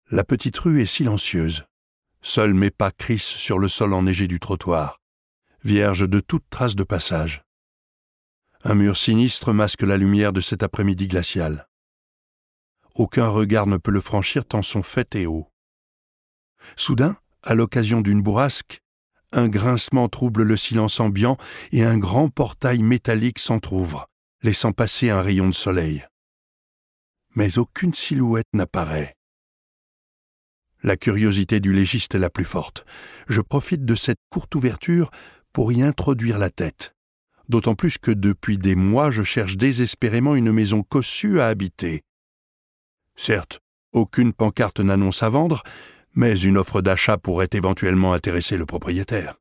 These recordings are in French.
La petite rue est silencieuse. Seuls mes pas crissent sur le sol enneigé du trottoir, vierge de toute trace de passage. Un mur sinistre masque la lumière de cet après-midi glacial. Aucun regard ne peut le franchir tant son fait est haut. Soudain, à l'occasion d'une bourrasque, un grincement trouble le silence ambiant et un grand portail métallique s'entr'ouvre, laissant passer un rayon de soleil. Mais aucune silhouette n'apparaît. La curiosité du légiste est la plus forte. Je profite de cette courte ouverture pour y introduire la tête. D'autant plus que depuis des mois, je cherche désespérément une maison cossue à habiter. Certes, aucune pancarte n'annonce à vendre, mais une offre d'achat pourrait éventuellement intéresser le propriétaire.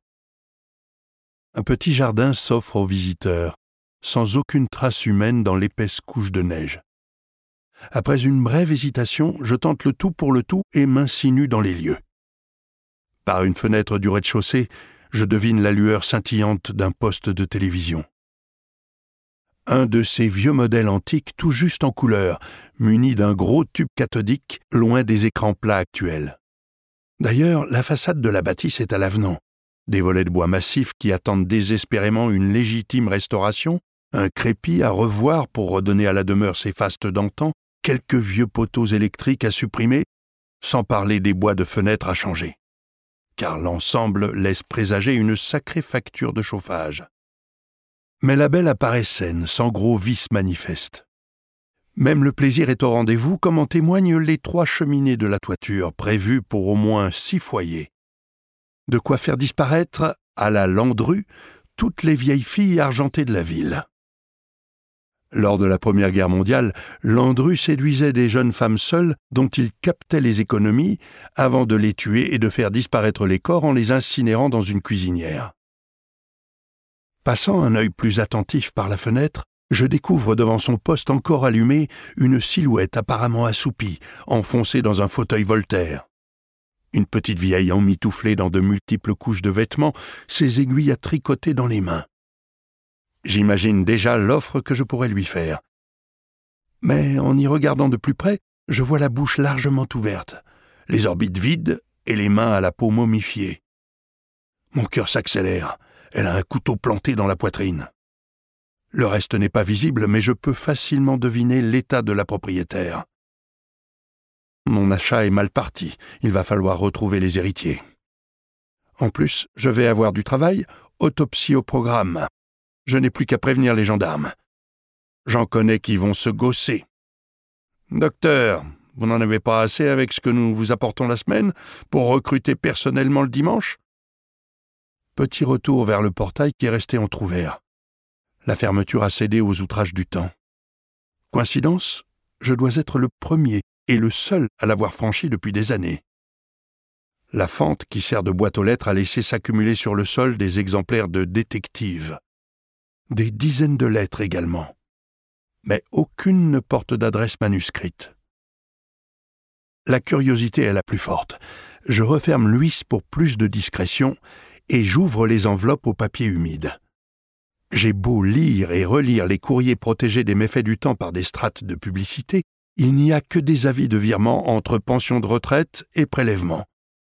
Un petit jardin s'offre aux visiteurs, sans aucune trace humaine dans l'épaisse couche de neige. Après une brève hésitation, je tente le tout pour le tout et m'insinue dans les lieux. Par une fenêtre du rez-de-chaussée, je devine la lueur scintillante d'un poste de télévision. Un de ces vieux modèles antiques tout juste en couleur, muni d'un gros tube cathodique loin des écrans plats actuels. D'ailleurs, la façade de la bâtisse est à l'avenant. Des volets de bois massifs qui attendent désespérément une légitime restauration, un crépi à revoir pour redonner à la demeure ses fastes d'antan, quelques vieux poteaux électriques à supprimer, sans parler des bois de fenêtres à changer. Car l'ensemble laisse présager une sacrée facture de chauffage. Mais la belle apparaît saine, sans gros vices manifestes. Même le plaisir est au rendez-vous, comme en témoignent les 3 cheminées de la toiture, prévues pour au moins 6 foyers. De quoi faire disparaître, à la Landru, toutes les vieilles filles argentées de la ville. Lors de la Première Guerre mondiale, Landru séduisait des jeunes femmes seules dont il captait les économies avant de les tuer et de faire disparaître les corps en les incinérant dans une cuisinière. Passant un œil plus attentif par la fenêtre, je découvre devant son poste encore allumé une silhouette apparemment assoupie, enfoncée dans un fauteuil Voltaire. Une petite vieille emmitouflée dans de multiples couches de vêtements, ses aiguilles à tricoter dans les mains. J'imagine déjà l'offre que je pourrais lui faire. Mais en y regardant de plus près, je vois la bouche largement ouverte, les orbites vides et les mains à la peau momifiée. Mon cœur s'accélère. Elle a un couteau planté dans la poitrine. Le reste n'est pas visible, mais je peux facilement deviner l'état de la propriétaire. Mon achat est mal parti. Il va falloir retrouver les héritiers. En plus, je vais avoir du travail, autopsie au programme. Je n'ai plus qu'à prévenir les gendarmes. J'en connais qui vont se gausser. Docteur, vous n'en avez pas assez avec ce que nous vous apportons la semaine pour recruter personnellement le dimanche ? Petit retour vers le portail qui est resté entrouvert. La fermeture a cédé aux outrages du temps. Coïncidence ? Je dois être le premier et le seul à l'avoir franchi depuis des années. La fente qui sert de boîte aux lettres a laissé s'accumuler sur le sol des exemplaires de détective. Des dizaines de lettres également. Mais aucune ne porte d'adresse manuscrite. La curiosité est la plus forte. Je referme l'huisse pour plus de discrétion et j'ouvre les enveloppes au papier humide. J'ai beau lire et relire les courriers protégés des méfaits du temps par des strates de publicité, il n'y a que des avis de virement entre pension de retraite et prélèvement.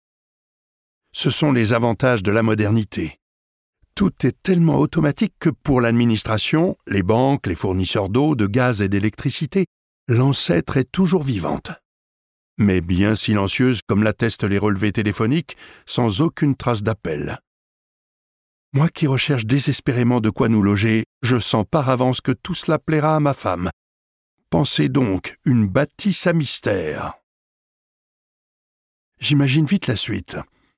Ce sont les avantages de la modernité. Tout est tellement automatique que pour l'administration, les banques, les fournisseurs d'eau, de gaz et d'électricité, l'ancêtre est toujours vivante. Mais bien silencieuse comme l'attestent les relevés téléphoniques, sans aucune trace d'appel. Moi qui recherche désespérément de quoi nous loger, je sens par avance que tout cela plaira à ma femme. Pensez donc, une bâtisse à mystère. J'imagine vite la suite.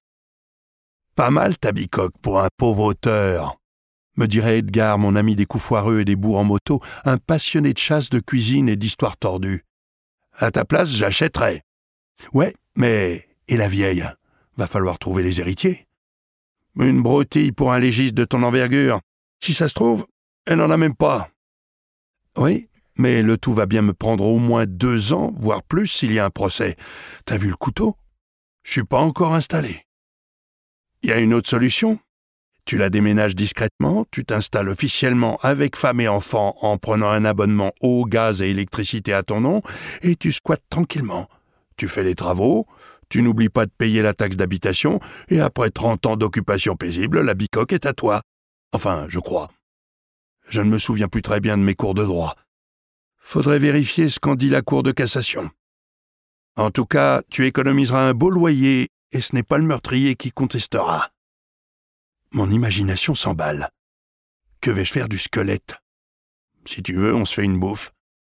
Pas mal ta bicoque pour un pauvre auteur, me dirait Edgar, mon ami des coups foireux et des bourgs en moto, un passionné de chasse, de cuisine et d'histoires tordues. À ta place, j'achèterais. Ouais, mais... Et la vieille ? Va falloir trouver les héritiers. Une broutille pour un légiste de ton envergure. Si ça se trouve, elle n'en a même pas. Oui, mais le tout va bien me prendre au moins 2 ans, voire plus s'il y a un procès. T'as vu le couteau ? Je suis pas encore installé. Il y a une autre solution. Tu la déménages discrètement, tu t'installes officiellement avec femme et enfants en prenant un abonnement eau, gaz et électricité à ton nom, et tu squattes tranquillement. Tu fais les travaux, tu n'oublies pas de payer la taxe d'habitation, et après 30 ans d'occupation paisible, la bicoque est à toi. Enfin, je crois. Je ne me souviens plus très bien de mes cours de droit. Faudrait vérifier ce qu'en dit la Cour de cassation. En tout cas, tu économiseras un beau loyer, et ce n'est pas le meurtrier qui contestera. Mon imagination s'emballe. Que vais-je faire du squelette? Si tu veux, on se fait une bouffe.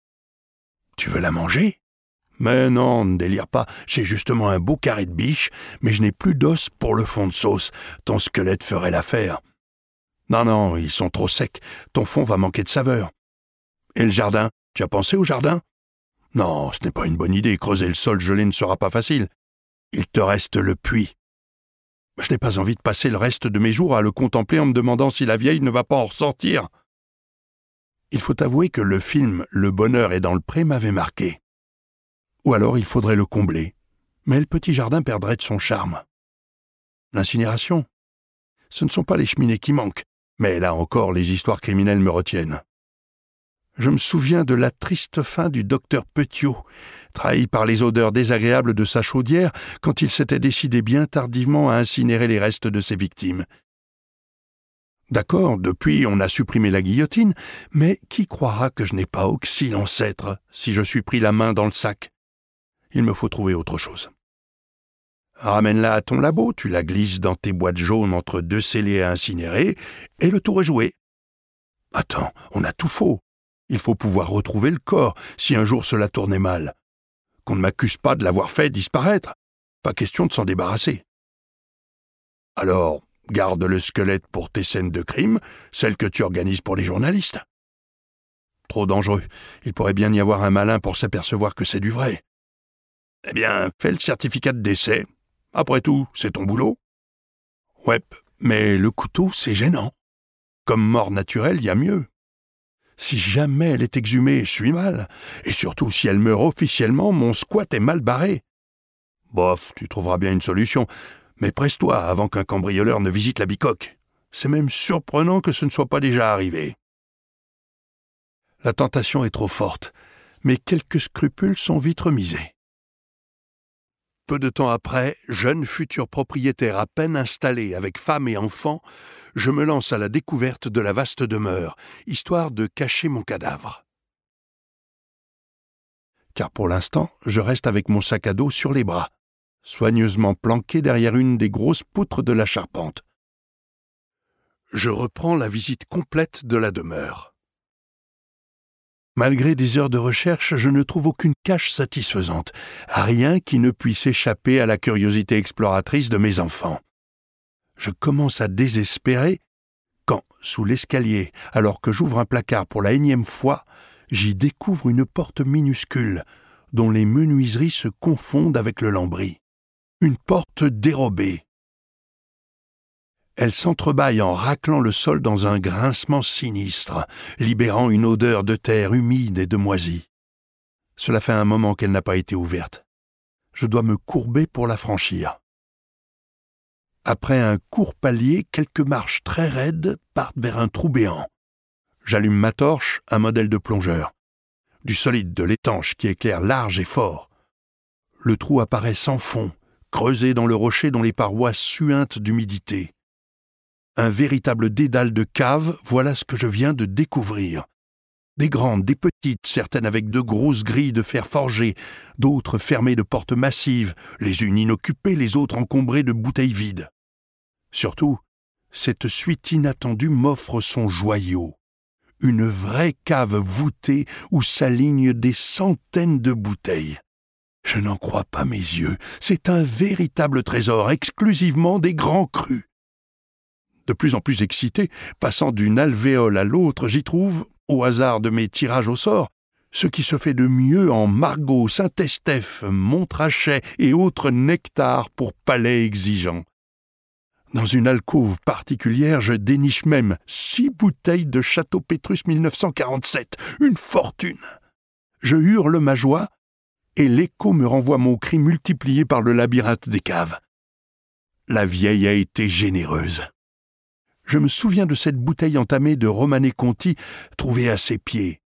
Tu veux la manger? Mais non, ne délire pas, j'ai justement un beau carré de biche, mais je n'ai plus d'os pour le fond de sauce. Ton squelette ferait l'affaire. Non, ils sont trop secs, ton fond va manquer de saveur. Et le jardin? Tu as pensé au jardin? Non, ce n'est pas une bonne idée, creuser le sol gelé ne sera pas facile. Il te reste le puits. Je n'ai pas envie de passer le reste de mes jours à le contempler en me demandant si la vieille ne va pas en ressortir. Il faut avouer que le film « Le bonheur est dans le pré » m'avait marqué. Ou alors il faudrait le combler, mais le petit jardin perdrait de son charme. L'incinération? Ce ne sont pas les cheminées qui manquent, mais là encore les histoires criminelles me retiennent. Je me souviens de la triste fin du docteur Petiot, trahi par les odeurs désagréables de sa chaudière quand il s'était décidé bien tardivement à incinérer les restes de ses victimes. D'accord, depuis on a supprimé la guillotine, mais qui croira que je n'ai pas oxy l'ancêtre si je suis pris la main dans le sac? Il me faut trouver autre chose. Ramène-la à ton labo, tu la glisses dans tes boîtes jaunes entre deux scellés à incinérer, et le tour est joué. Attends, on a tout faux. Il faut pouvoir retrouver le corps, si un jour cela tournait mal. Qu'on ne m'accuse pas de l'avoir fait disparaître. Pas question de s'en débarrasser. Alors, garde le squelette pour tes scènes de crime, celles que tu organises pour les journalistes. Trop dangereux. Il pourrait bien y avoir un malin pour s'apercevoir que c'est du vrai. Eh bien, fais le certificat de décès. Après tout, c'est ton boulot. Ouais, mais le couteau, c'est gênant. Comme mort naturelle, il y a mieux. Si jamais elle est exhumée, je suis mal. Et surtout, si elle meurt officiellement, mon squat est mal barré. Bof, tu trouveras bien une solution. Mais presse-toi avant qu'un cambrioleur ne visite la bicoque. C'est même surprenant que ce ne soit pas déjà arrivé. La tentation est trop forte, mais quelques scrupules sont vite remisés. Peu de temps après, jeune futur propriétaire à peine installé avec femme et enfants, je me lance à la découverte de la vaste demeure, histoire de cacher mon cadavre. Car pour l'instant, je reste avec mon sac à dos sur les bras, soigneusement planqué derrière une des grosses poutres de la charpente. Je reprends la visite complète de la demeure. Malgré des heures de recherche, je ne trouve aucune cache satisfaisante, rien qui ne puisse échapper à la curiosité exploratrice de mes enfants. Je commence à désespérer quand, sous l'escalier, alors que j'ouvre un placard pour la énième fois, j'y découvre une porte minuscule, dont les menuiseries se confondent avec le lambris. Une porte dérobée. Elle s'entrebâille en raclant le sol dans un grincement sinistre, libérant une odeur de terre humide et de moisie. Cela fait un moment qu'elle n'a pas été ouverte. Je dois me courber pour la franchir. Après un court palier, quelques marches très raides partent vers un trou béant. J'allume ma torche, un modèle de plongeur. Du solide, de l'étanche qui éclaire large et fort. Le trou apparaît sans fond, creusé dans le rocher dont les parois suintent d'humidité. Un véritable dédale de cave, voilà ce que je viens de découvrir. Des grandes, des petites, certaines avec de grosses grilles de fer forgé, d'autres fermées de portes massives, les unes inoccupées, les autres encombrées de bouteilles vides. Surtout, cette suite inattendue m'offre son joyau. Une vraie cave voûtée où s'alignent des centaines de bouteilles. Je n'en crois pas mes yeux, c'est un véritable trésor, exclusivement des grands crus. De plus en plus excité, passant d'une alvéole à l'autre, j'y trouve, au hasard de mes tirages au sort, ce qui se fait de mieux en Margaux, Saint-Estèphe, Montrachet et autres nectars pour palais exigeants. Dans une alcôve particulière, je déniche même 6 bouteilles de Château Pétrus 1947, une fortune. Je hurle ma joie, et l'écho me renvoie mon cri multiplié par le labyrinthe des caves. La vieille a été généreuse. Je me souviens de cette bouteille entamée de Romanée Conti trouvée à ses pieds.